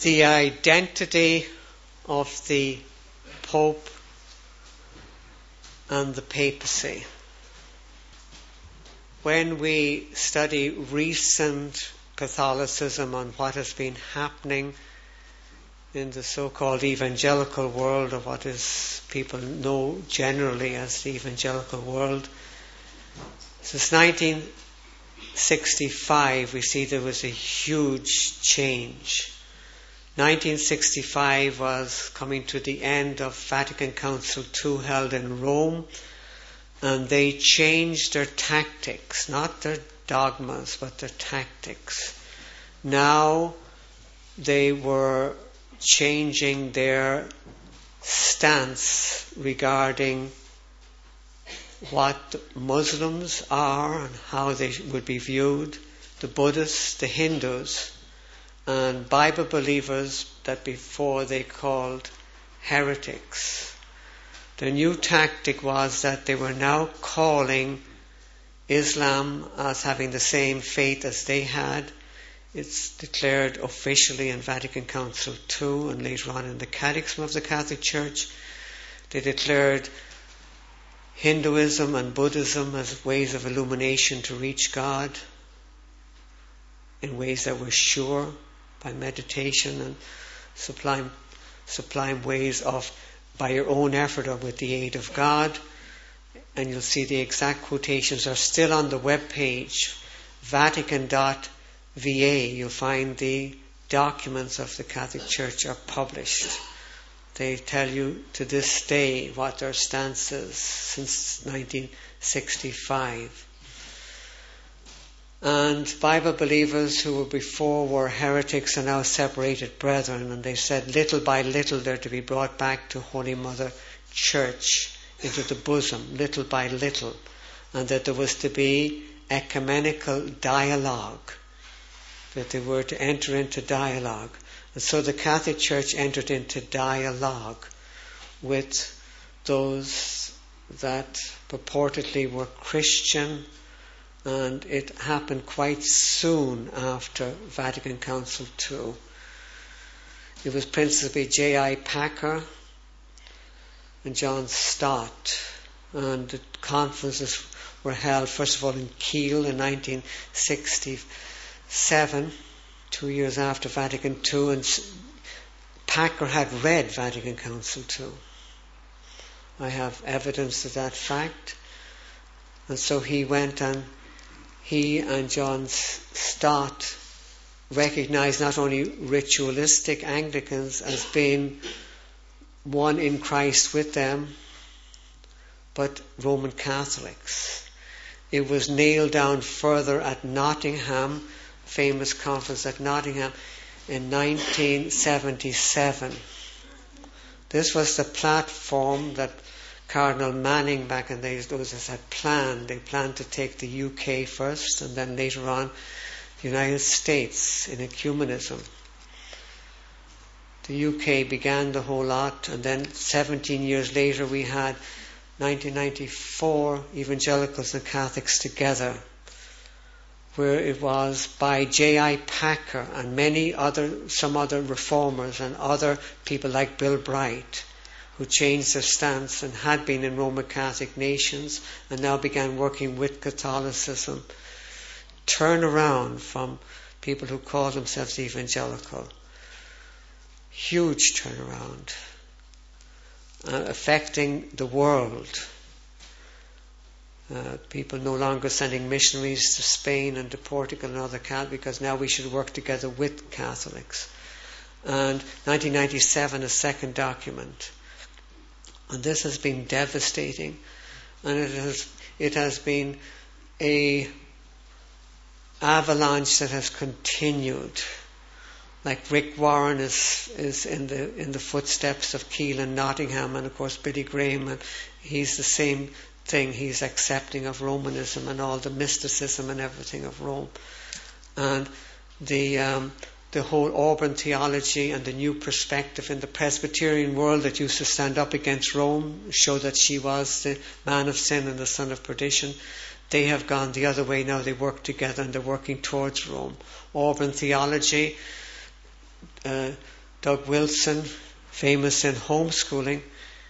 The identity of the Pope and the papacy. When we study recent Catholicism and what has been happening in the so-called evangelical world, or what is people know generally as the evangelical world, since 1965 we see there was a huge change. 1965 was coming to the end of Vatican Council II held in Rome, and they changed their tactics, not their dogmas, but their tactics. Now they were changing their stance regarding what Muslims are and how they would be viewed, the Buddhists, the Hindus, and Bible believers that before they called heretics. The new tactic was that they were now calling Islam as having the same faith as they had. It's declared officially in Vatican Council II and later on in the Catechism of the Catholic Church. They declared Hinduism and Buddhism as ways of illumination to reach God in ways that were sure by meditation and sublime ways of by your own effort or with the aid of God. And you'll see the exact quotations are still on the web page, Vatican.va. You'll find the documents of the Catholic Church are published. They tell you to this day what their stance is since 1965. And Bible believers who were before were heretics are now separated brethren, and they said little by little they're to be brought back to Holy Mother Church, into the bosom, little by little, and that there was to be ecumenical dialogue, that they were to enter into dialogue. And so the Catholic Church entered into dialogue with those that purportedly were Christian, and it happened quite soon after Vatican Council II. It was principally J.I. Packer and John Stott, and the conferences were held first of all in Kiel in 1967, 2 years after Vatican II, and Packer had read Vatican Council II. I have evidence of that fact. And so he went, and he and John Stott recognized not only ritualistic Anglicans as being one in Christ with them, but Roman Catholics. It was nailed down further at Nottingham, famous conference at Nottingham in 1977. This was the platform that Cardinal Manning back in those days had planned. They planned to take the UK first and then later on the United States in ecumenism. The UK began the whole lot, and then 17 years later we had 1994 evangelicals and Catholics together, where it was by J.I. Packer and some other reformers and other people like Bill Bright, who changed their stance and had been in Roman Catholic nations and now began working with Catholicism, turn around from people who call themselves evangelical. Huge turnaround, affecting the world. People no longer sending missionaries to Spain and to Portugal and other Catholics, because now we should work together with Catholics. And 1997, a second document. And this has been devastating, and it has been a avalanche that has continued. Like Rick Warren is in the footsteps of Kiel and Nottingham, and of course Billy Graham, and he's the same thing. He's accepting of Romanism and all the mysticism and everything of Rome, and the whole Auburn theology and the new perspective in the Presbyterian world that used to stand up against Rome, show that she was the man of sin and the son of perdition. They have gone the other way now. They work together and they're working towards Rome. Auburn theology Doug Wilson, famous in homeschooling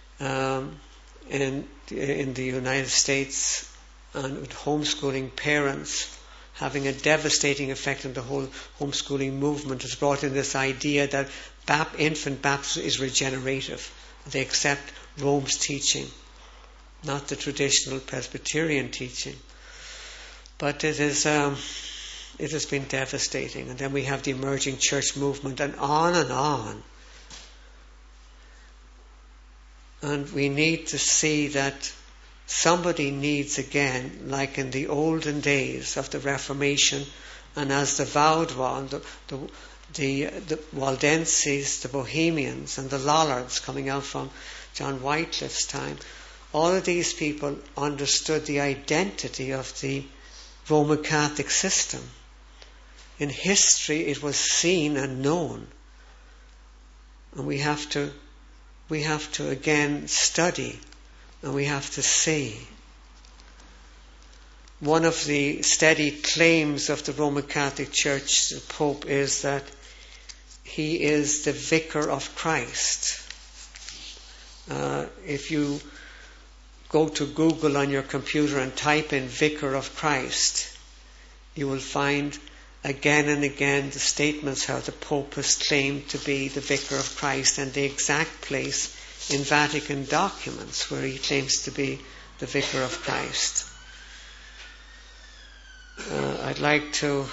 in the United States, and with homeschooling parents having a devastating effect on the whole homeschooling movement, has brought in this idea that infant baptism is regenerative. They accept Rome's teaching, not the traditional Presbyterian teaching. But it has been devastating. And then we have the emerging church movement, and on and on. And we need to see that somebody needs again, like in the olden days of the Reformation, and as the Vaudois, the Waldenses, the Bohemians, and the Lollards coming out from John Wycliffe's time, all of these people understood the identity of the Roman Catholic system. In history it was seen and known. And we have to again study, and we have to see. One of the steady claims of the Roman Catholic Church, the Pope, is that he is the Vicar of Christ. If you go to Google on your computer and type in Vicar of Christ, you will find again and again the statements how the Pope has claimed to be the Vicar of Christ, and the exact place in Vatican documents where he claims to be the Vicar of Christ. I'd like to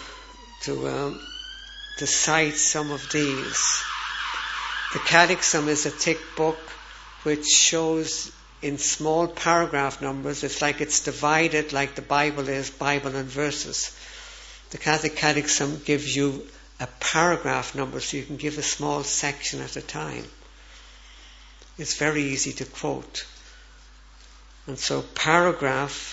cite some of these. The Catechism is a thick book which shows in small paragraph numbers. It's like it's divided like the Bible is, Bible and verses. The Catholic Catechism gives you a paragraph number, so you can give a small section at a time. It's very easy to quote. And so paragraph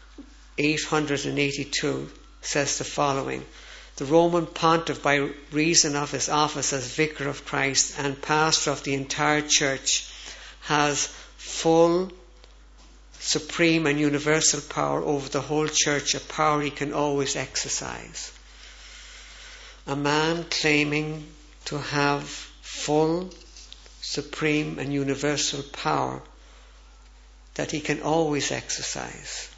882 says the following: the Roman Pontiff, by reason of his office as Vicar of Christ and pastor of the entire Church, has full, supreme and universal power over the whole Church, a power he can always exercise. A man claiming to have full, supreme and universal power that he can always exercise.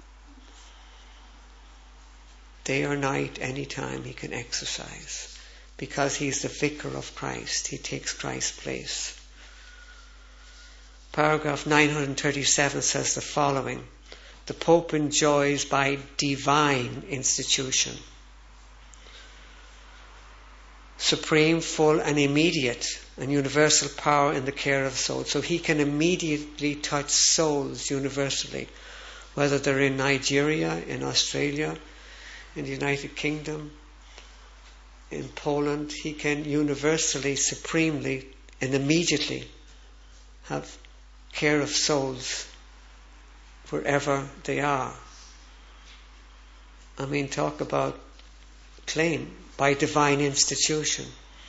Day or night, any time he can exercise, because he's the Vicar of Christ. He takes Christ's place. Paragraph 937 says the following: the Pope enjoys by divine institution supreme, full and immediate and universal power in the care of souls. So he can immediately touch souls universally, whether they're in Nigeria, in Australia, in the United Kingdom, in Poland. He can universally, supremely and immediately have care of souls wherever they are. I mean, talk about claim by divine institution.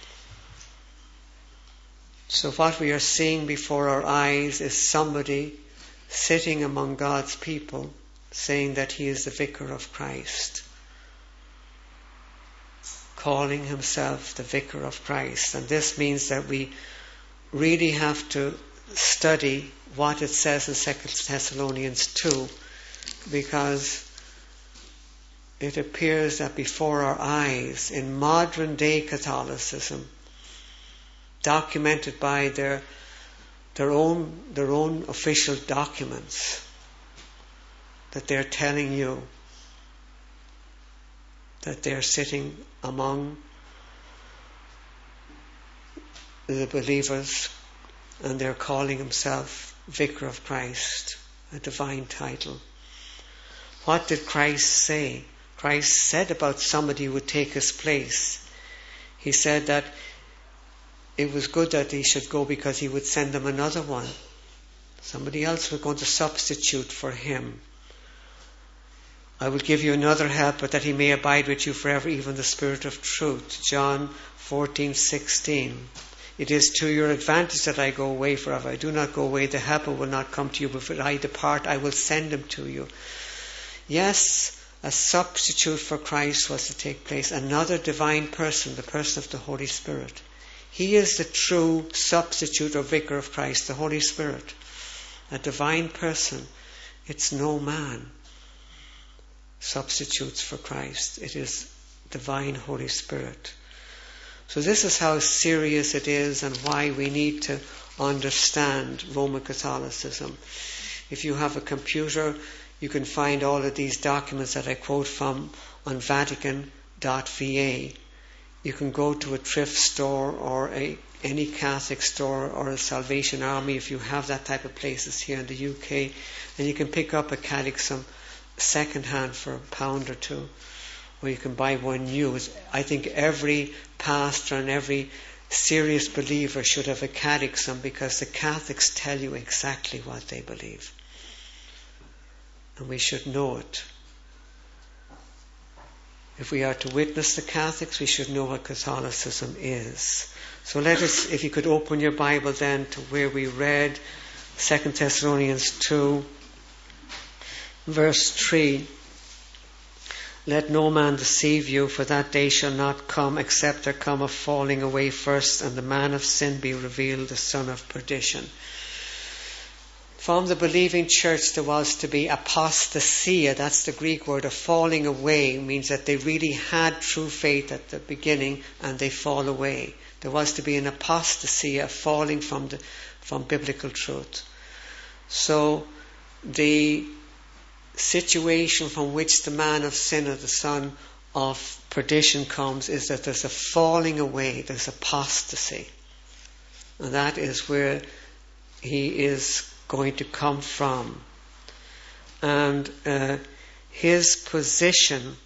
So what we are seeing before our eyes is somebody sitting among God's people saying that he is the Vicar of Christ, calling himself the Vicar of Christ. And this means that we really have to study what it says in 2 Thessalonians 2, because it appears that before our eyes, in modern day Catholicism, documented by their own official documents, that they're telling you that they're sitting among the believers and they're calling himself Vicar of Christ, a divine title. What did Christ say? Christ said about somebody who would take his place. He said that it was good that he should go because he would send them another one. Somebody else was going to substitute for him. I will give you another helper that he may abide with you forever, even the Spirit of truth. John 14:16. It is to your advantage that I go away, for if I do not go away, the helper will not come to you, but if I depart, I will send him to you. Yes, a substitute for Christ was to take place. Another divine person, the person of the Holy Spirit. He is the true substitute or vicar of Christ, the Holy Spirit, a divine person. It's no man substitutes for Christ. It is divine Holy Spirit. So this is how serious it is and why we need to understand Roman Catholicism. If you have a computer, you can find all of these documents that I quote from on Vatican.va. You can go to a thrift store or any Catholic store or a Salvation Army if you have that type of places here in the UK, and you can pick up a catechism second hand for £1 or £2, or you can buy one new. I think every pastor and every serious believer should have a catechism, because the Catholics tell you exactly what they believe, and we should know it. If we are to witness the Catholics, we should know what Catholicism is. So let us, if you could open your Bible then to where we read 2 Thessalonians 2, verse 3. Let no man deceive you, for that day shall not come, except there come a falling away first, and the man of sin be revealed, the son of perdition. From the believing church there was to be apostasia. That's the Greek word. A falling away means that they really had true faith at the beginning and they fall away. There was to be an apostasia, falling from biblical truth. So the situation from which the man of sin or the son of perdition comes is that there's a falling away, there's apostasy. And that is where he is going to come from. And his position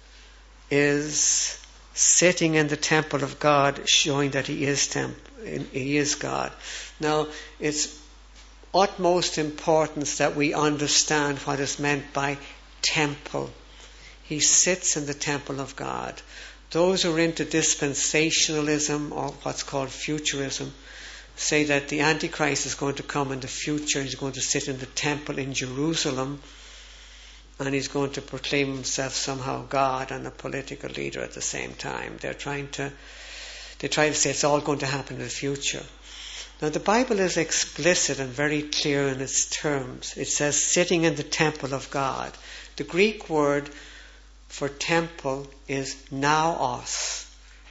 is sitting in the temple of God, showing that he is God. Now, it's utmost importance that we understand what is meant by temple. He sits in the temple of God. Those who are into dispensationalism, or what's called futurism, say that the Antichrist is going to come in the future. He's going to sit in the temple in Jerusalem, and he's going to proclaim himself somehow God and a political leader at the same time. They try to say it's all going to happen in the future. Now the Bible is explicit and very clear in its terms. It says sitting in the temple of God. The Greek word for temple is naos.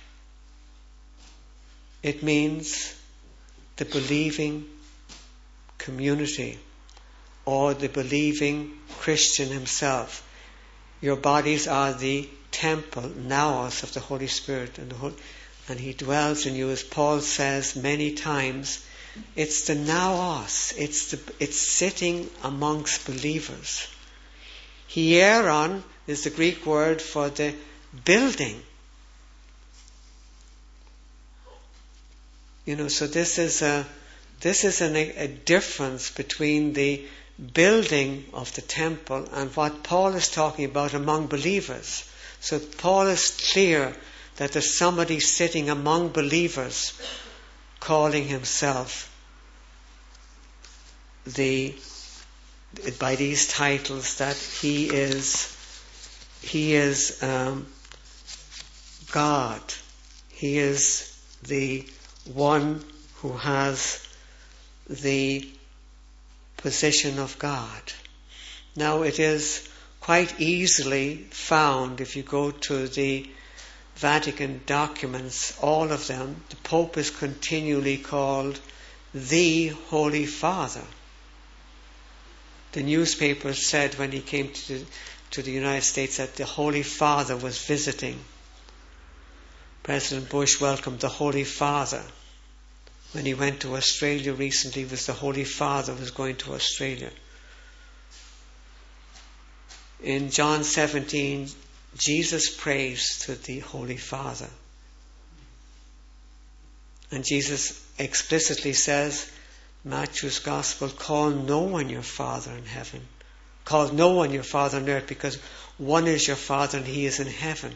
It means the believing community, or the believing Christian himself. Your bodies are the temple, naos, of the Holy Spirit, and he dwells in you, as Paul says many times. It's the naos, it's sitting amongst believers. Hieron is the Greek word for the building. So this is a difference between the building of the temple and what Paul is talking about among believers. So Paul is clear that there's somebody sitting among believers calling himself by these titles, that he is God. He is the one who has the position of God. Now it is quite easily found, if you go to the Vatican documents, all of them, the Pope is continually called the Holy Father. The newspaper said when he came to the United States that the Holy Father was visiting. President Bush welcomed the Holy Father. When he went to Australia recently, it was the Holy Father who was going to Australia. In John 17, Jesus prays to the Holy Father. And Jesus explicitly says, Matthew's Gospel, call no one your Father in heaven. Call no one your Father on earth, because one is your Father and he is in heaven.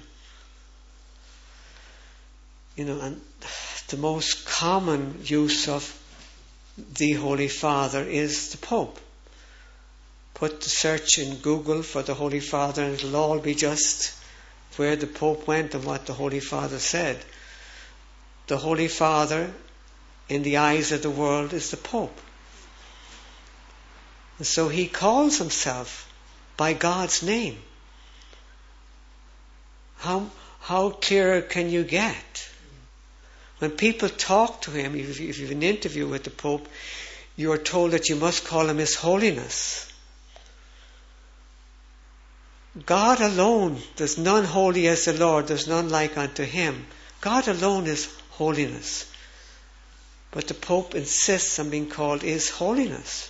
And the most common use of the Holy Father is the Pope. Put the search in Google for the Holy Father and it'll all be just where the Pope went and what the Holy Father said. the Holy Father, in the eyes of the world, is the Pope. And so he calls himself by God's name. How clear can you get? When people talk to him, if you have an interview with the Pope, you are told that you must call him His Holiness. God alone, there's none holy as the Lord, there's none like unto him. God alone is holiness. But the Pope insists on being called His Holiness.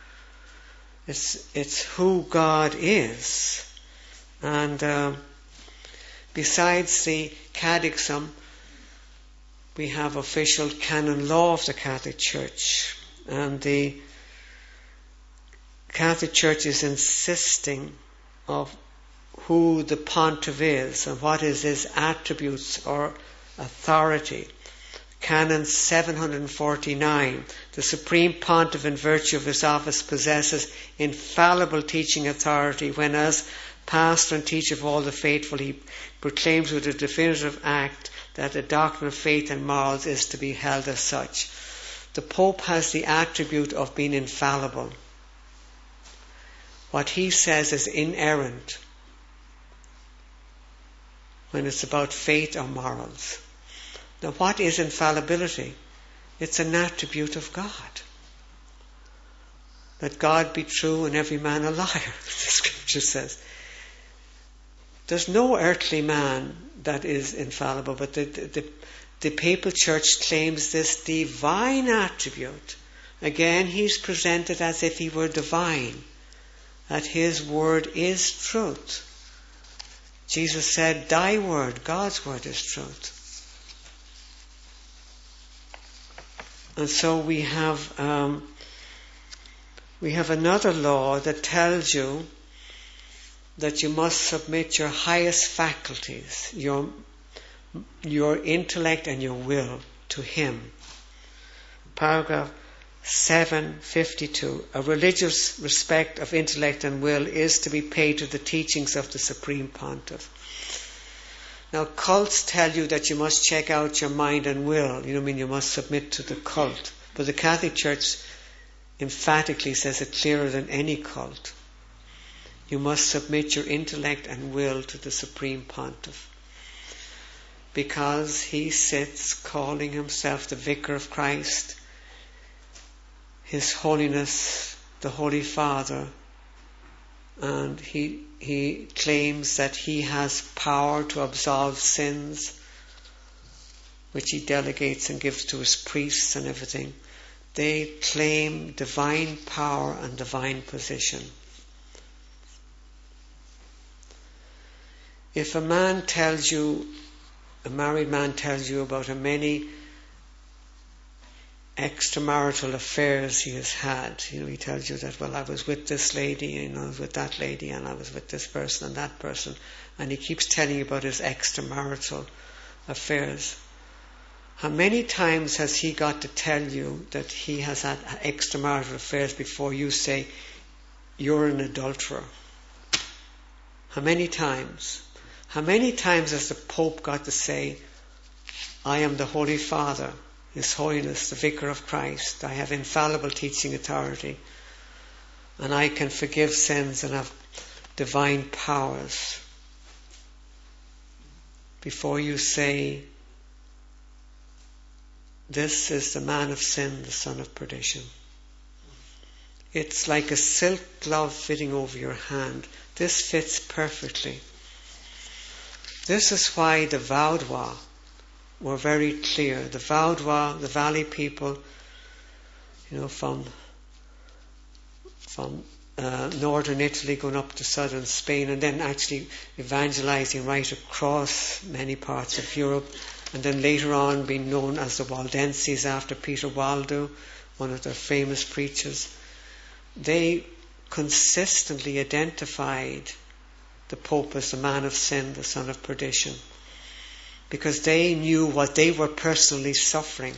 It's who God is. And besides the catechism, we have official canon law of the Catholic Church. And the Catholic Church is insisting of who the pontiff is and what is his attributes or authority. Canon 749, the Supreme Pontiff in virtue of his office possesses infallible teaching authority when as pastor and teacher of all the faithful he proclaims with a definitive act that the doctrine of faith and morals is to be held as such. The Pope has the attribute of being infallible. What he says is inerrant when it's about faith or morals. Now, what is infallibility? It's an attribute of God. Let God be true and every man a liar, the scripture says. There's no earthly man that is infallible, but the papal church claims this divine attribute. Again, he's presented as if he were divine, that his word is truth. Jesus said, thy word, God's word, is truth. And so we have another law that tells you that you must submit your highest faculties, your intellect and your will, to Him. Paragraph 752. A religious respect of intellect and will is to be paid to the teachings of the Supreme Pontiff. Now, cults tell you that you must check out your mind and will. You must submit to the cult. But the Catholic Church emphatically says it clearer than any cult. You must submit your intellect and will to the Supreme Pontiff. Because he sits calling himself the Vicar of Christ, His Holiness, the Holy Father, and he claims that he has power to absolve sins, which he delegates and gives to his priests and everything. They claim divine power and divine position. If a married man tells you about how many extramarital affairs he has had, he tells you that, well, I was with this lady, I was with that lady, and I was with this person and that person, and he keeps telling you about his extramarital affairs. How many times has he got to tell you that he has had extramarital affairs before you say, you're an adulterer? How many times? How many times has the Pope got to say, I am the Holy Father, His Holiness, the Vicar of Christ, I have infallible teaching authority, and I can forgive sins and have divine powers, before you say, this is the man of sin, the son of perdition. It's like a silk glove fitting over your hand. This fits perfectly. This is why the Vaudois were very clear. The Vaudois, the valley people, from northern Italy going up to southern Spain, and then actually evangelizing right across many parts of Europe, and then later on being known as the Waldenses after Peter Waldo, one of their famous preachers. They consistently identified the Pope as the man of sin, the son of perdition, because they knew what they were personally suffering,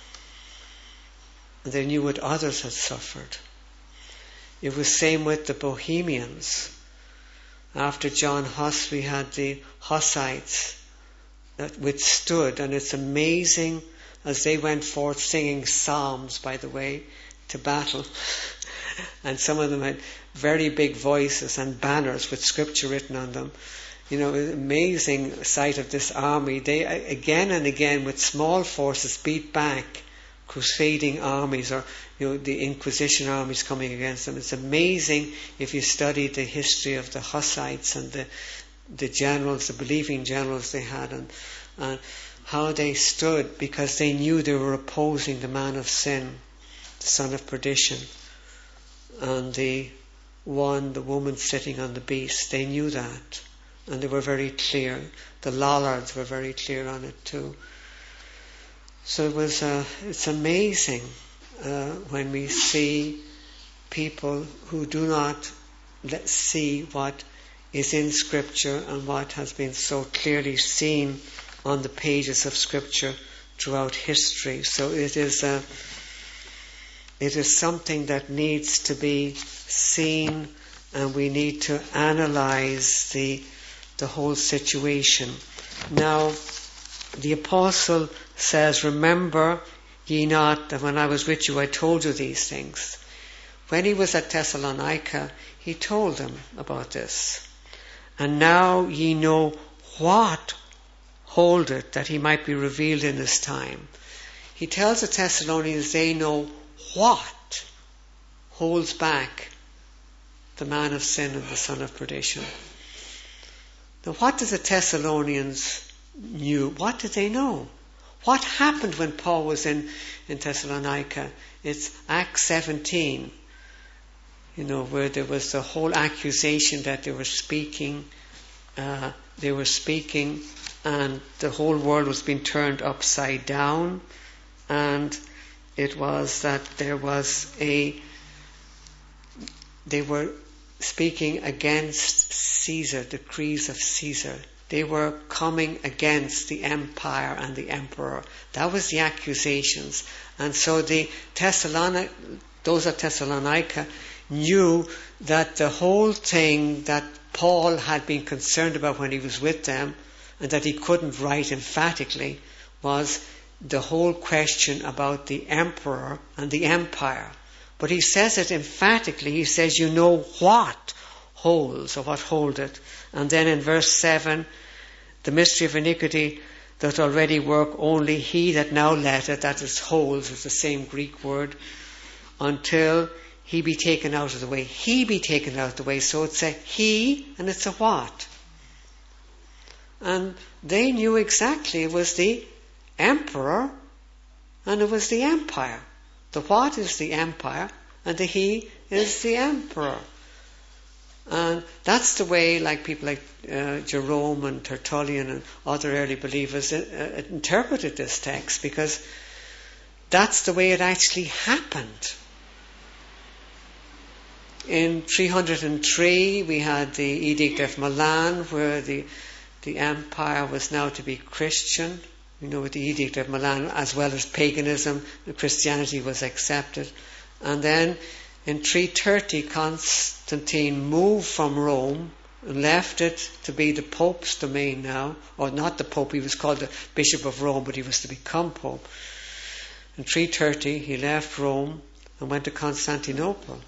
and they knew what others had suffered. It was same with the Bohemians. After John Huss, we had the Hussites, that withstood, and it's amazing as they went forth singing psalms, by the way, to battle. And some of them had very big voices and banners with scripture written on them. Amazing sight of this army. They again and again with small forces beat back crusading armies, or the Inquisition armies coming against them. It's amazing if you study the history of the Hussites and the generals, the believing generals they had, and how they stood, because they knew they were opposing the man of sin, the son of perdition, and the woman sitting on the beast. They knew that, and they were very clear. The Lollards were very clear on it too. So it's amazing when we see people who do not see what is in Scripture and what has been so clearly seen on the pages of Scripture throughout history. So it is something that needs to be seen, and we need to analyze the whole situation. Now, the apostle says, "Remember ye not that when I was with you I told you these things." When he was at Thessalonica, he told them about this. "And now ye know what holdeth, that he might be revealed in this time." He tells the Thessalonians they know what holds back the man of sin and the son of perdition. Now, what did the Thessalonians knew? What did they know? What happened when Paul was in Thessalonica? It's Acts 17, where there was the whole accusation that they were speaking, and the whole world was being turned upside down, and it was that they were speaking against Caesar, decrees of Caesar. They were coming against the empire and the emperor. That was the accusations. And so those at Thessalonica knew that the whole thing that Paul had been concerned about when he was with them, and that he couldn't write emphatically, was the whole question about the emperor and the empire. But he says it emphatically. He says, "You know what holds, or what holdeth." And then in verse 7, "The mystery of iniquity doth already work, only he that now letteth," that is holds, is the same Greek word, "until he be taken out of the way." He be taken out of the way. So it's a he and it's a what. And they knew exactly it was the emperor and it was the empire. The what is the empire and the he is the emperor. And that's the way, like people like Jerome and Tertullian and other early believers interpreted this text, because that's the way it actually happened. In 303 we had the Edict of Milan, where the empire was now to be Christian. With the Edict of Milan, as well as paganism, Christianity was accepted. And then in 330, Constantine moved from Rome and left it to be the Pope's domain now. Or not the Pope, he was called the Bishop of Rome, but he was to become Pope. In 330, he left Rome and went to Constantinople.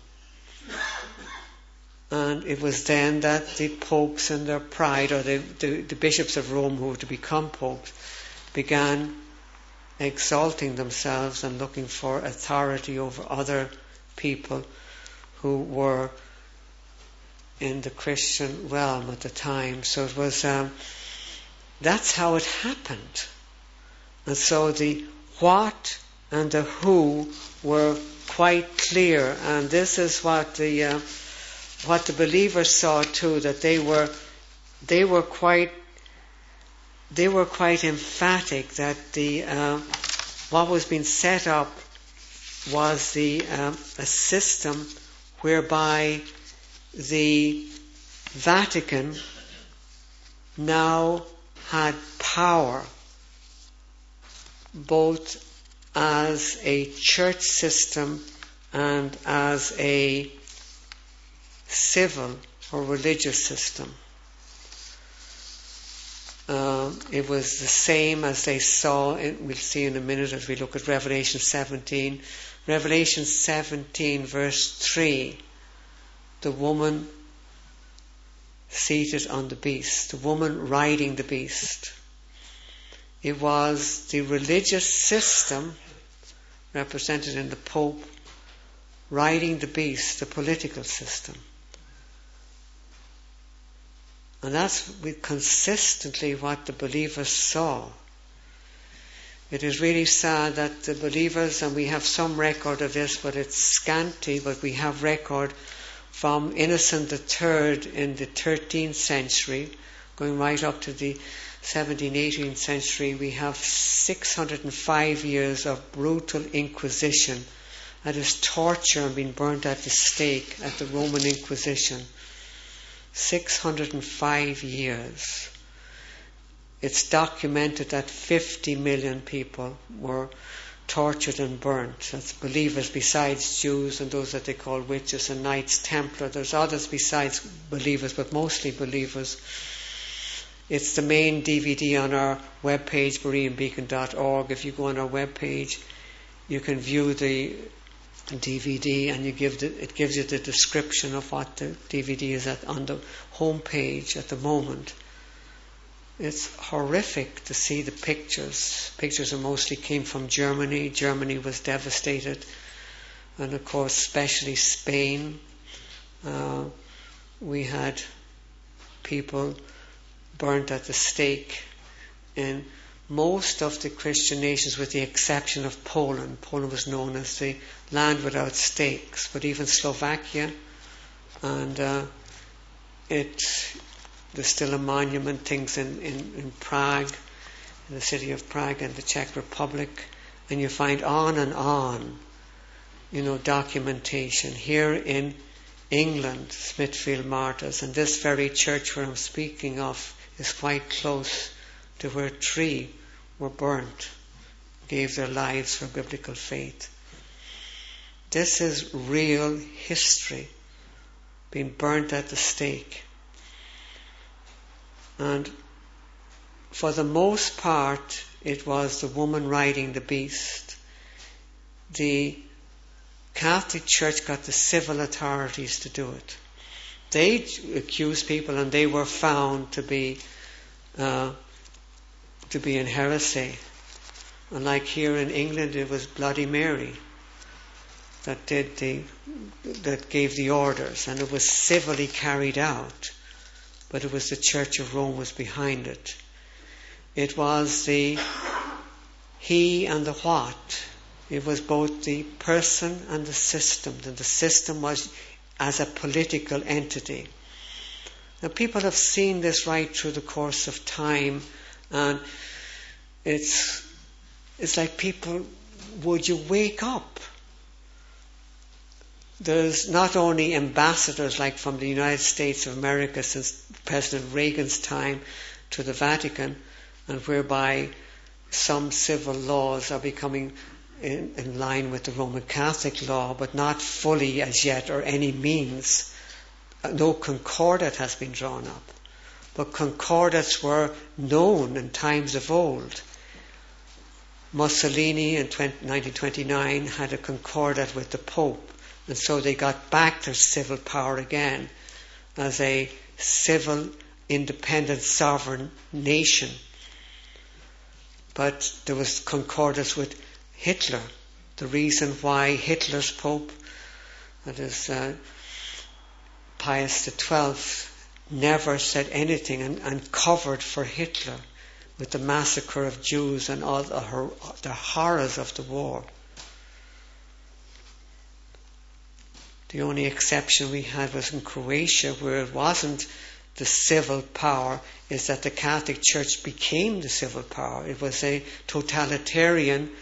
And it was then that the popes in their pride, or the bishops of Rome who were to become popes, began exalting themselves and looking for authority over other people who were in the Christian realm at the time. So it was, that's how it happened. And so the what and the who were quite clear. And this is what the believers saw too, that they were quite emphatic that what was being set up was a system whereby the Vatican now had power, both as a church system and as a civil or religious system. it was the same as they saw, we'll see in a minute as we look at Revelation 17. Revelation 17 verse 3, the woman seated on the beast, the woman riding the beast. It was the religious system represented in the Pope riding the beast, the political system. And that's consistently what the believers saw. It is really sad that the believers, and we have some record of this, but it's scanty, but we have record from Innocent III in the 13th century, going right up to the 17th, 18th century. We have 605 years of brutal inquisition. That is torture and being burnt at the stake at the Roman Inquisition. 605 years. It's documented that 50 million people were tortured and burnt. That's believers besides Jews and those that they call witches and Knights Templar. There's others besides believers, but mostly believers. It's the main DVD on our webpage, bereanbeacon.org. If you go on our webpage, you can view the DVD, and it gives you the description of what the DVD is on the home page at the moment. It's horrific to see the pictures. Pictures mostly came from Germany. Germany was devastated, and of course especially Spain. We had people burnt at the stake in most of the Christian nations, with the exception of Poland. Poland was known as the land without stakes, but even Slovakia, and there's still a monument, things in Prague, in the city of Prague and the Czech Republic, and you find on, documentation. Here in England, Smithfield Martyrs, and this very church where I'm speaking of is quite close to where 3 were burnt, gave their lives for biblical faith. This is real history, being burnt at the stake. And for the most part, it was the woman riding the beast. The Catholic Church got the civil authorities to do it. They accused people, and they were found to be in heresy. And like here in England, it was Bloody Mary that gave the orders, and it was civilly carried out. But it was the Church of Rome was behind it. It was the he and the what. It was both the person and the system. And the system was as a political entity. Now people have seen this right through the course of time, and it's like people, would you wake up? There's not only ambassadors like from the United States of America since President Reagan's time to the Vatican, and whereby some civil laws are becoming in line with the Roman Catholic law, but not fully as yet or any means. No concordat has been drawn up. But concordats were known in times of old. Mussolini in 1929 had a concordat with the Pope, and so they got back their civil power again as a civil, independent, sovereign nation. But there was concordance with Hitler. The reason why Hitler's Pope, that is Pius XII, never said anything and covered for Hitler with the massacre of Jews and all the horrors of the war. The only exception we had was in Croatia, where it wasn't the civil power, is that the Catholic Church became the civil power. It was a totalitarian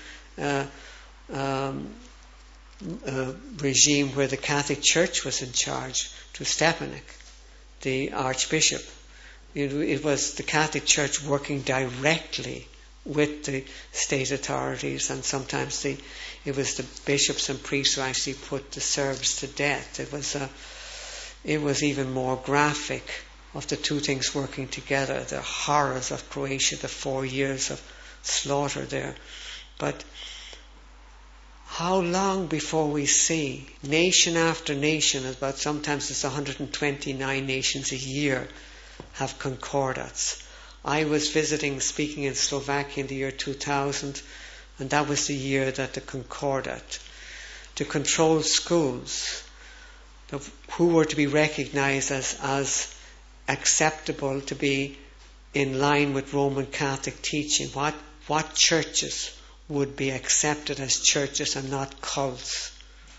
regime where the Catholic Church was in charge, to Stepanek, the Archbishop. It was the Catholic Church working directly with the state authorities, and sometimes it was the bishops and priests who actually put the Serbs to death. It was even more graphic of the two things working together, the horrors of Croatia, the 4 years of slaughter there. But how long before we see nation after nation, about sometimes it's 129 nations a year, have concordats. I was speaking in Slovakia in the year 2000, and that was the year that the concordat, to control schools, who were to be recognized as acceptable, to be in line with Roman Catholic teaching, what churches would be accepted as churches and not cults.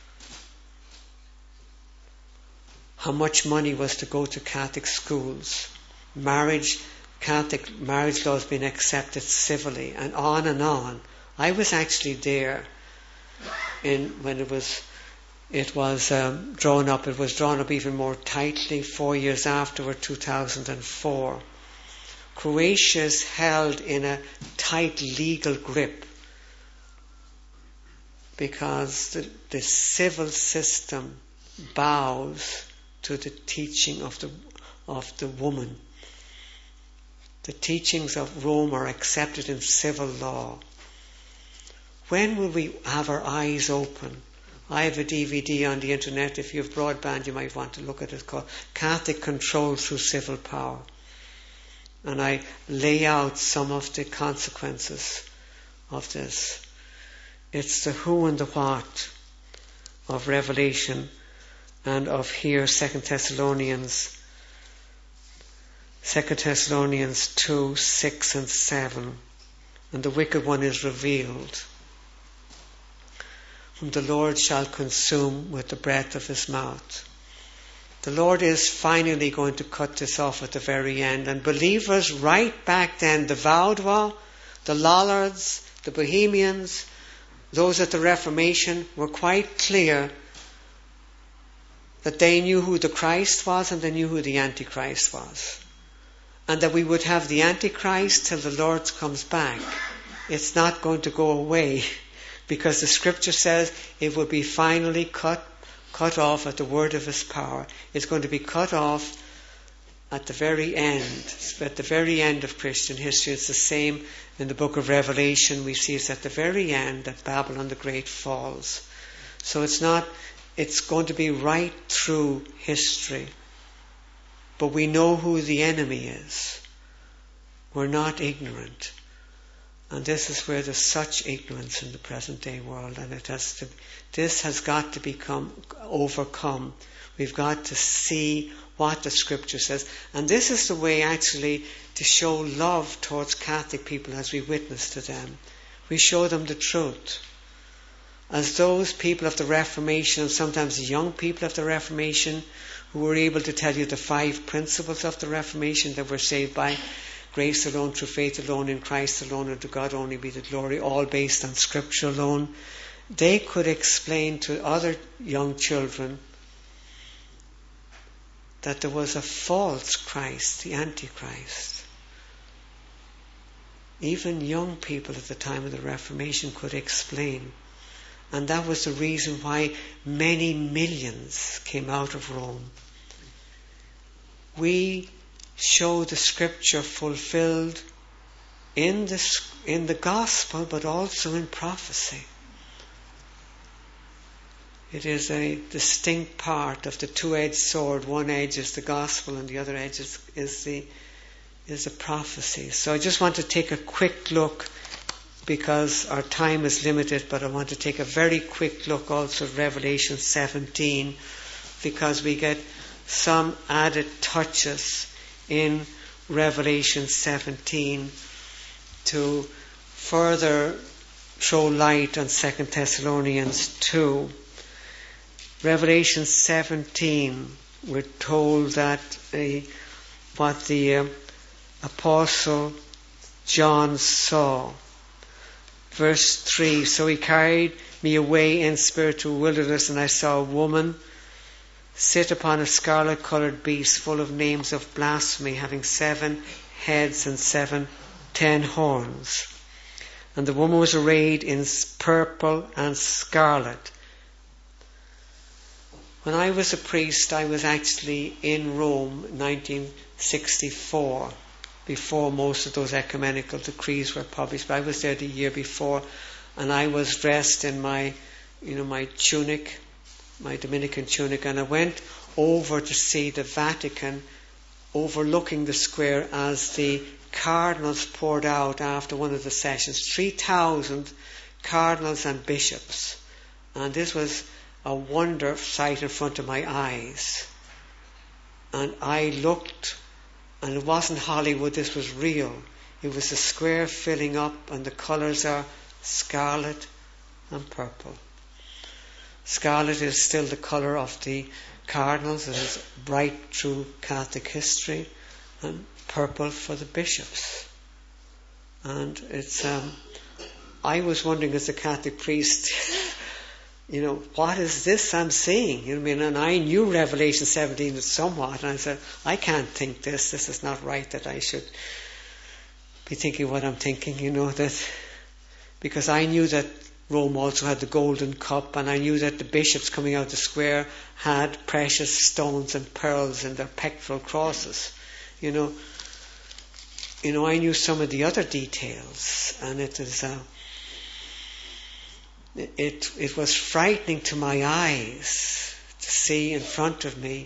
How much money was to go to Catholic schools. Catholic marriage laws being accepted civilly, and on and on. I was actually there when it was drawn up. It was drawn up even more tightly 4 years afterward, 2004. Croatia is held in a tight legal grip because the civil system bows to the teaching of the woman. The teachings of Rome are accepted in civil law. When will we have our eyes open? I have a DVD on the internet. If you have broadband, you might want to look at it, called Catholic Control Through Civil Power. And I lay out some of the consequences of this. It's the who and the what of Revelation and of here 2 Thessalonians 2, 6 and 7. And the wicked one is revealed, whom the Lord shall consume with the breath of his mouth. The Lord is finally going to cut this off at the very end. And believers right back then, the Vaudois, the Lollards, the Bohemians, those at the Reformation, were quite clear that they knew who the Christ was and they knew who the Antichrist was. And that we would have the Antichrist till the Lord comes back. It's not going to go away, because the Scripture says it will be finally cut off at the word of his power. It's going to be cut off at the very end of Christian history. It's the same in the book of Revelation. We see it's at the very end that Babylon the Great falls. So it's going to be right through history. But we know who the enemy is. We're not ignorant. And this is where there's such ignorance in the present day world, and this has got to become overcome. We've got to see what the Scripture says. And this is the way actually to show love towards Catholic people as we witness to them. We show them the truth. As those people of the Reformation, and sometimes young people of the Reformation, who were able to tell you the 5 principles of the Reformation, that we're saved by grace alone, through faith alone, in Christ alone, and to God only be the glory, all based on Scripture alone. They could explain to other young children that there was a false Christ, the Antichrist. Even young people at the time of the Reformation could explain. And that was the reason why many millions came out of Rome. We show the Scripture fulfilled in the Gospel, but also in prophecy. It is a distinct part of the two-edged sword. One edge is the Gospel, and the other edge is the prophecy. So I just want to take a quick look, because our time is limited, but I want to take a very quick look also at Revelation 17, because we get some added touches in Revelation 17 to further throw light on 2 Thessalonians 2. Revelation 17, we're told that what the Apostle John saw. Verse 3, so he carried me away in spirit to a wilderness, and I saw a woman sit upon a scarlet-coloured beast full of names of blasphemy, having 7 heads and 10 horns. And the woman was arrayed in purple and scarlet. When I was a priest, I was actually in Rome in 1964, before most of those ecumenical decrees were published. But I was there the year before, and I was dressed in my tunic, my Dominican tunic, and I went over to see the Vatican overlooking the square as the cardinals poured out after one of the sessions. 3,000 cardinals and bishops. And this was a wonder sight in front of my eyes. And I looked, and it wasn't Hollywood, this was real. It was the square filling up, and the colours are scarlet and purple. Scarlet is still the colour of the cardinals. It is bright through Catholic history, and purple for the bishops. And it's I was wondering as a Catholic priest, what is this I'm seeing? And I knew Revelation 17 somewhat, and I said, I can't think this is not right, that I should be thinking what I'm thinking, that, because I knew that Rome also had the golden cup, and I knew that the bishops coming out the square had precious stones and pearls in their pectoral crosses. I knew some of the other details, and it was frightening to my eyes to see in front of me,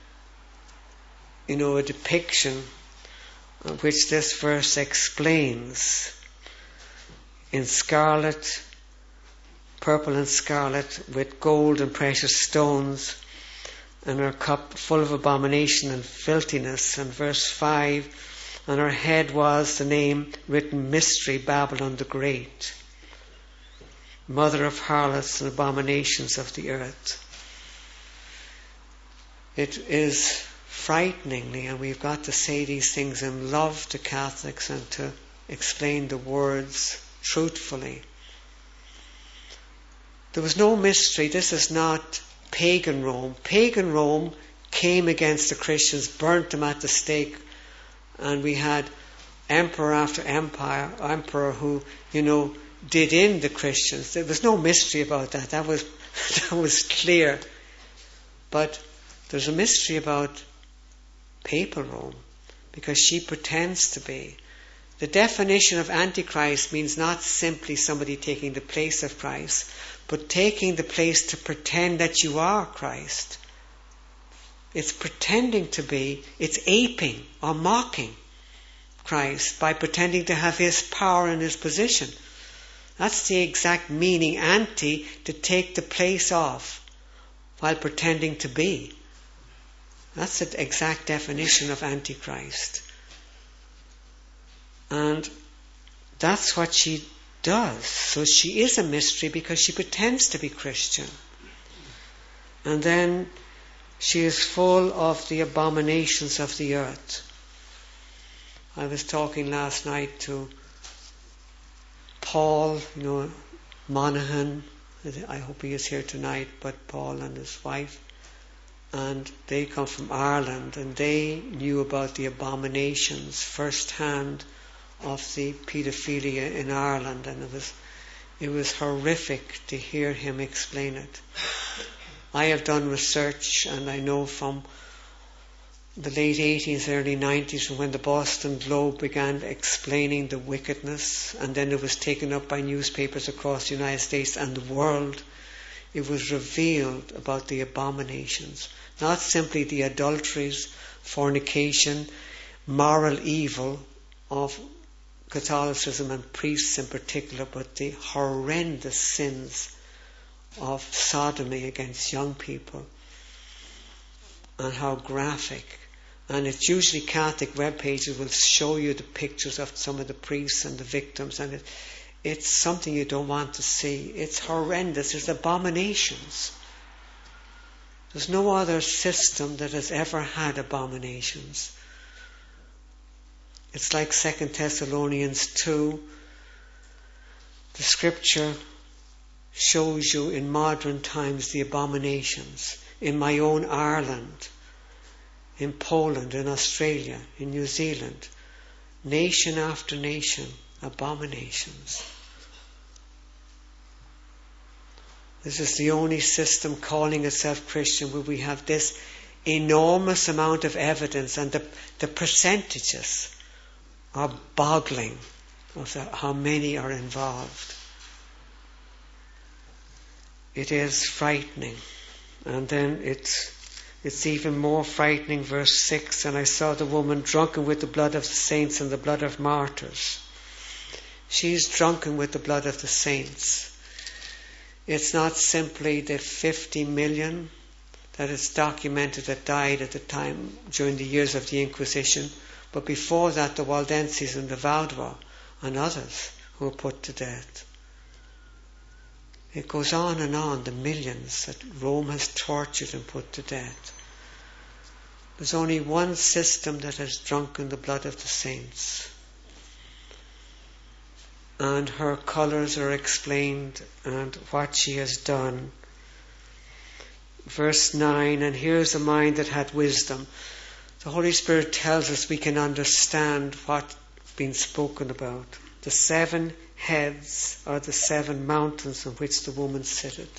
a depiction which this verse explains in scarlet, purple and scarlet, with gold and precious stones, and her cup full of abomination and filthiness. And verse 5, on her head was the name written, Mystery, Babylon the Great, mother of harlots and abominations of the earth. It is frighteningly, and we've got to say these things in love to Catholics and to explain the words truthfully. There was no mystery. This is not pagan Rome. Pagan Rome came against the Christians, burnt them at the stake, and we had emperor after emperor who, did in the Christians. There was no mystery about that. That was clear. But there's a mystery about papal Rome, because she pretends to be. The definition of Antichrist means not simply somebody taking the place of Christ, but taking the place to pretend that you are Christ. It's pretending to be, it's aping or mocking Christ by pretending to have his power and his position. That's the exact meaning, anti, to take the place of, while pretending to be. That's the exact definition of Antichrist. And that's what she does. So she is a mystery because she pretends to be Christian. And then she is full of the abominations of the earth. I was talking last night to Paul, Monaghan. I hope he is here tonight, but Paul and his wife. And they come from Ireland, and they knew about the abominations firsthand of the paedophilia in Ireland, and it was horrific to hear him explain it. I have done research, and I know from the late 80s, early 90s, when the Boston Globe began explaining the wickedness, and then it was taken up by newspapers across the United States and the world. It was revealed about the abominations, not simply the adulteries, fornication, moral evil of Catholicism and priests in particular, but the horrendous sins of sodomy against young people, and how graphic. And it's usually Catholic web pages will show you the pictures of some of the priests and the victims, and it's something you don't want to see. It's horrendous. There's abominations. There's no other system that has ever had abominations. It's like 2 Thessalonians 2. The scripture shows you in modern times the abominations. In my own Ireland, in Poland, in Australia, in New Zealand, nation after nation, abominations. This is the only system calling itself Christian where we have this enormous amount of evidence, and the percentages are boggling of how many are involved. It is frightening. And then it's even more frightening, verse 6, and I saw the woman drunken with the blood of the saints and the blood of martyrs. She's drunken with the blood of the saints. It's not simply the 50 million that is documented that died at the time during the years of the Inquisition, but before that the Waldenses and the Vaudois and others who were put to death. It goes on and on, the millions that Rome has tortured and put to death. There's only one system that has drunken the blood of the saints. And her colours are explained and what she has done. Verse 9, and here's a mind that had wisdom. The Holy Spirit tells us we can understand what's been spoken about. The 7 heads are the 7 mountains on which the woman sitteth.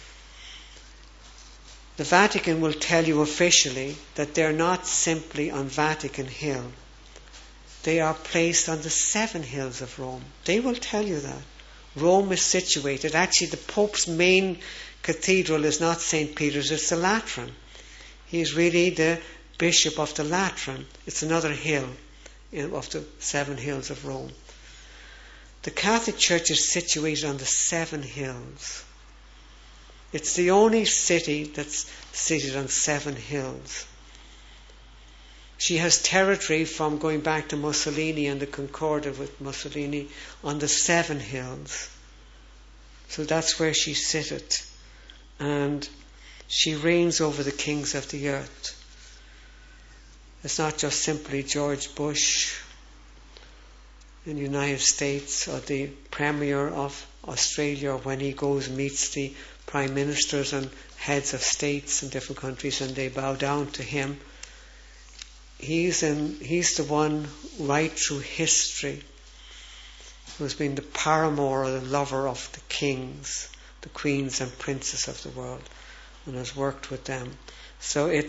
The Vatican will tell you officially that they're not simply on Vatican Hill. They are placed on the 7 hills of Rome. They will tell you that. Rome is situated. Actually, the Pope's main cathedral is not St. Peter's, it's the Lateran. He is really the Bishop of the Lateran. It's another hill of the 7 hills of Rome. The Catholic Church is situated on the 7 hills. It's the only city that's seated on 7 hills. She has territory from going back to Mussolini and the Concordat with Mussolini on the 7 hills. So that's where she sitteth. And she reigns over the kings of the earth. It's not just simply George Bush in the United States or the Premier of Australia, or when he goes and meets the Prime Ministers and heads of states in different countries and they bow down to him. He's the one right through history who's been the paramour or the lover of the kings, the queens and princes of the world, and has worked with them. So it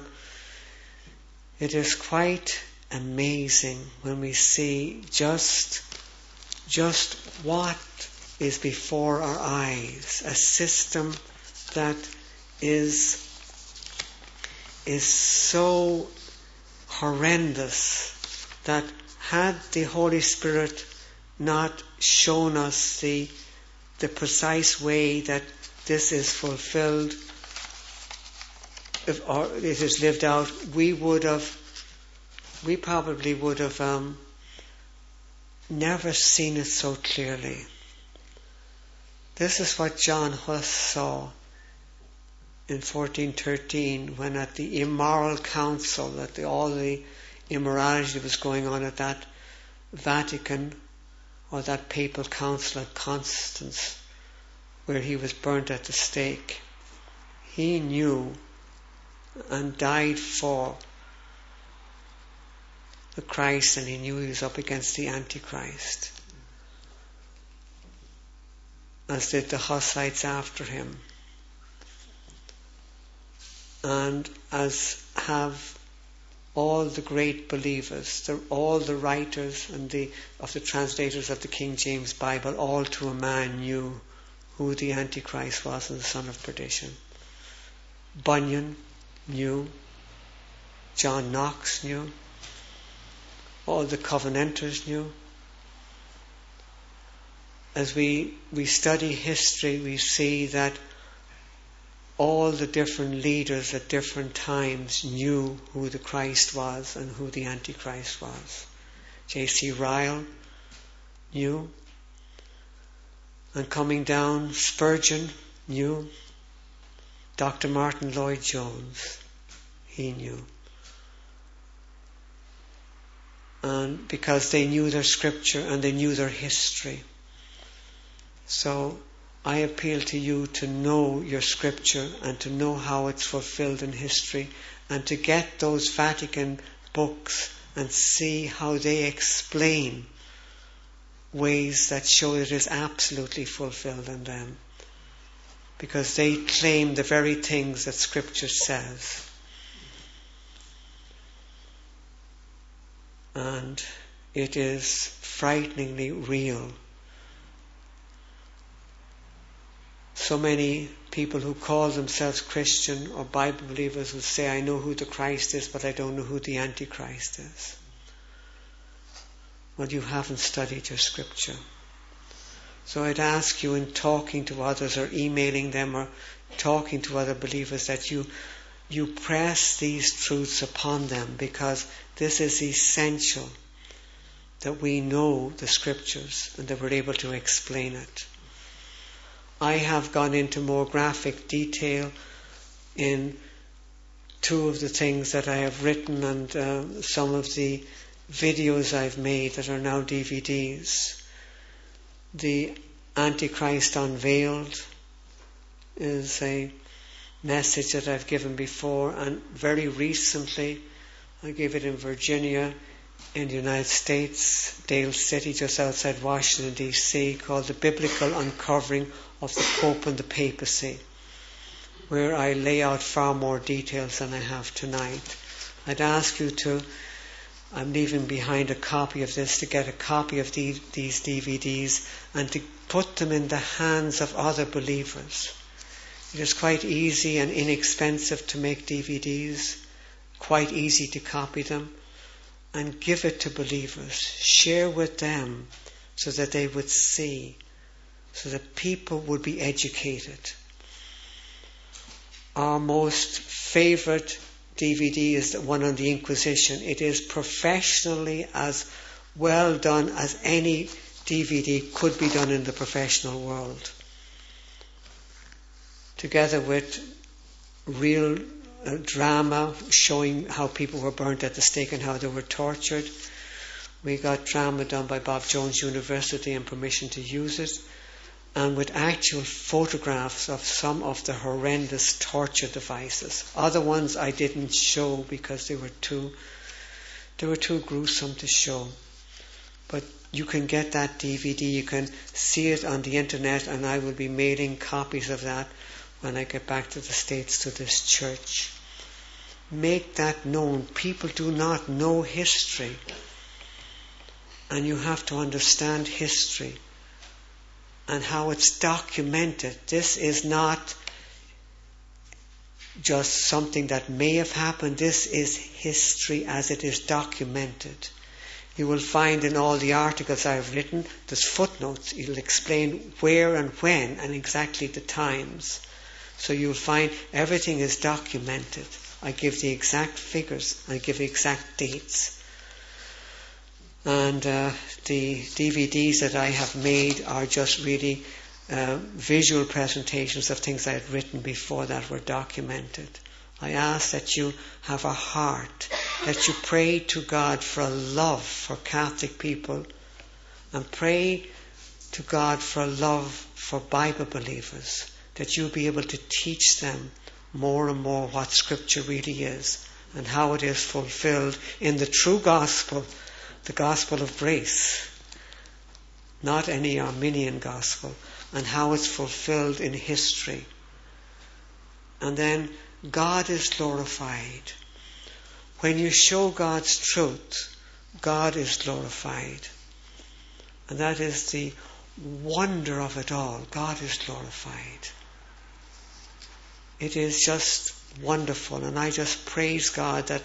is quite amazing when we see just what is before our eyes. A system that is so horrendous that had the Holy Spirit not shown us the precise way that this is fulfilled, or it is lived out, we probably would have never seen it so clearly. This is what John Huss saw in 1413 when at the immoral council, that all the immorality that was going on at that Vatican or that papal council at Constance, where he was burnt at the stake, he knew and died for the Christ, and he knew he was up against the Antichrist, as did the Hussites after him, and as have all the great believers, all the writers and of the translators of the King James Bible, all to a man knew who the Antichrist was and the son of perdition. Bunyan knew, John Knox knew, all the Covenanters knew. As we study history, we see that all the different leaders at different times knew who the Christ was and who the Antichrist was. J.C. Ryle knew. And coming down, Spurgeon knew. Dr. Martin Lloyd-Jones, he knew. And because they knew their scripture and they knew their history. So I appeal to you to know your scripture and to know how it's fulfilled in history, and to get those Vatican books and see how they explain ways that show it is absolutely fulfilled in them. Because they claim the very things that scripture says. And it is frighteningly real. So many people who call themselves Christian or Bible believers will say, I know who the Christ is, but I don't know who the Antichrist is. Well, you haven't studied your scripture. So I'd ask you, in talking to others or emailing them or talking to other believers, that you press these truths upon them, because this is essential, that we know the scriptures and that we're able to explain it. I have gone into more graphic detail in two of the things that I have written and some of the videos I've made that are now DVDs. The Antichrist Unveiled is a message that I've given before, and very recently I gave it in Virginia in the United States, Dale City, just outside Washington DC, called The Biblical Uncovering of the Pope and the Papacy, where I lay out far more details than I have tonight. I'd ask you to, I'm leaving behind a copy of this, to get a copy of these DVDs and to put them in the hands of other believers. It is quite easy and inexpensive to make DVDs, quite easy to copy them, and give it to believers. Share with them so that they would see, so that people would be educated. Our most favourite DVD is the one on the Inquisition. It is professionally as well done as any DVD could be done in the professional world, together with real drama showing how people were burnt at the stake and how they were tortured. We got drama done by Bob Jones University and permission to use it, and with actual photographs of some of the horrendous torture devices. Other ones I didn't show because they were too gruesome to show. But you can get that DVD, you can see it on the internet, and I will be mailing copies of that when I get back to the States to this church. Make that known. People do not know history, and you have to understand history and how it's documented. This is not just something that may have happened. This is history as it is documented. You will find in all the articles I've written, there's footnotes. It'll explain where and when and exactly the times. So you'll find everything is documented. I give the exact figures, I give the exact dates. And the DVDs that I have made are just really visual presentations of things I had written before that were documented. I ask that you have a heart, that you pray to God for a love for Catholic people, and pray to God for a love for Bible believers, that you'll be able to teach them more and more what Scripture really is and how it is fulfilled in the true gospel, the gospel of grace, not any Arminian gospel, and how it's fulfilled in history. And then God is glorified. When you show God's truth, God is glorified. And that is the wonder of it all. God is glorified. It is just wonderful, and I just praise God that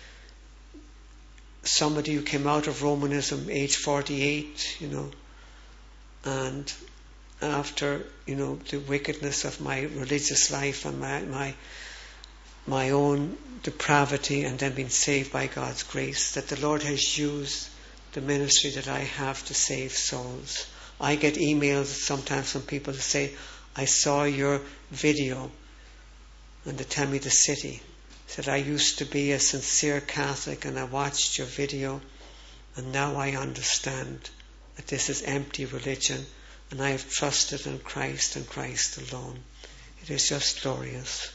somebody who came out of Romanism age 48, and after, the wickedness of my religious life and my own depravity, and then being saved by God's grace, that the Lord has used the ministry that I have to save souls. I get emails sometimes from people who say, I saw your video, and they tell me the city. Said, I used to be a sincere Catholic and I watched your video, and now I understand that this is empty religion, and I have trusted in Christ and Christ alone. It is just glorious.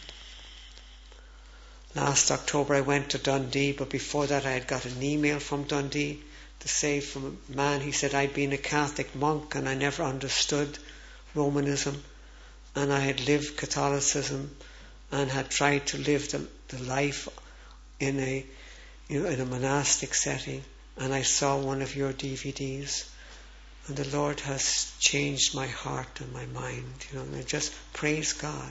Last October I went to Dundee, but before that I had got an email from Dundee to say from a man, he said, I'd been a Catholic monk and I never understood Romanism, and I had lived Catholicism and had tried to live the life in a in a monastic setting, and I saw one of your DVDs, and the Lord has changed my heart and my mind, and I just praise God.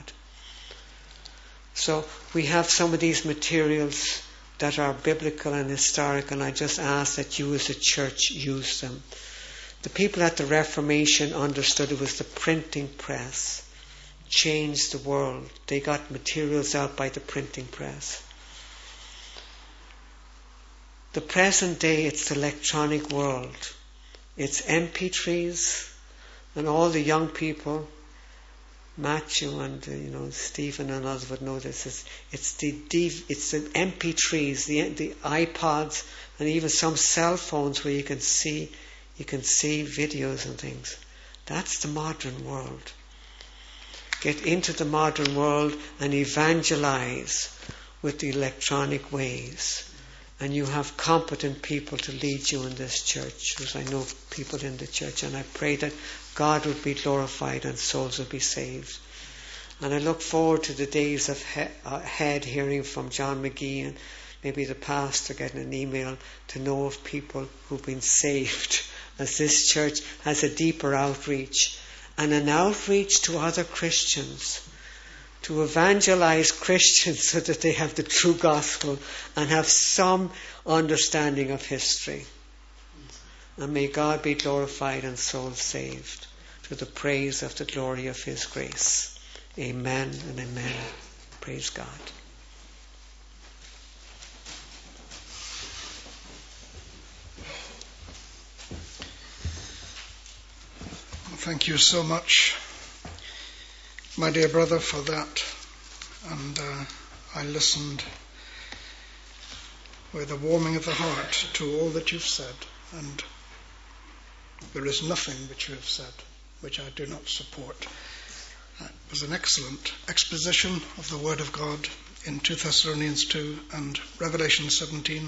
So we have some of these materials that are biblical and historic, and I just ask that you as a church use them. The people at the Reformation understood it was the printing press changed the world. They got materials out by the printing press. The present day, it's the electronic world. It's MP3s, and all the young people, Matthew and Stephen and others would know this. It's the MP3s, the iPods, and even some cell phones where you can see videos and things. That's the modern world. Get into the modern world and evangelize with the electronic ways. And you have competent people to lead you in this church, because I know people in the church, and I pray that God would be glorified and souls would be saved. And I look forward to the days ahead, hearing from John McGee and maybe the pastor getting an email to know of people who've been saved, as this church has a deeper outreach, and an outreach to other Christians, to evangelize Christians so that they have the true gospel and have some understanding of history. And may God be glorified and souls saved, to the praise of the glory of His grace. Amen and amen. Praise God. Thank you so much, my dear brother, for that. And I listened with a warming of the heart to all that you've said. And there is nothing which you have said which I do not support. It was an excellent exposition of the Word of God in 2 Thessalonians 2 and Revelation 17.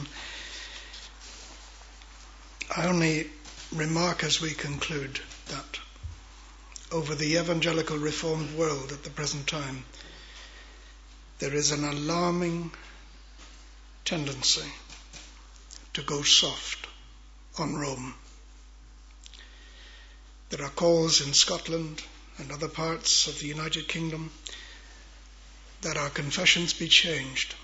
I only remark as we conclude that over the evangelical reformed world at the present time, there is an alarming tendency to go soft on Rome. There are calls in Scotland and other parts of the United Kingdom that our confessions be changed.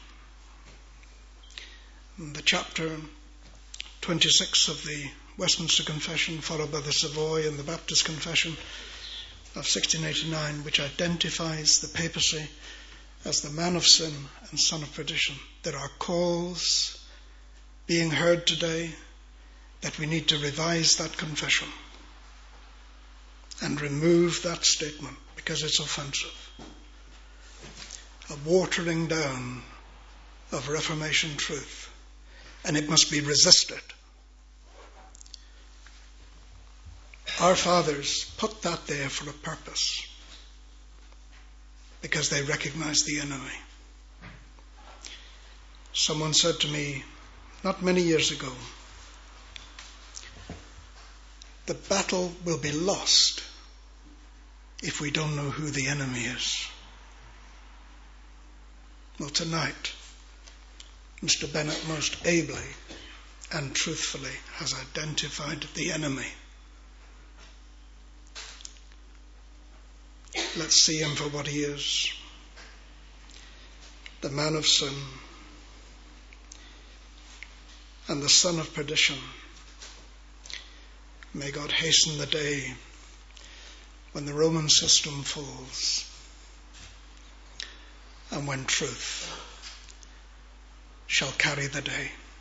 And the chapter 26 of the Westminster Confession, followed by the Savoy and the Baptist Confession of 1689, which identifies the papacy as the man of sin and son of perdition. There are calls being heard today that we need to revise that confession and remove that statement because it's offensive. A watering down of Reformation truth, and it must be resisted. Our fathers put that there for a purpose, because they recognized the enemy. Someone said to me not many years ago, the battle will be lost if we don't know who the enemy is. Well, tonight, Mr. Bennett most ably and truthfully has identified the enemy. Let's see him for what he is. The man of sin and the son of perdition. May God hasten the day when the Roman system falls and when truth shall carry the day.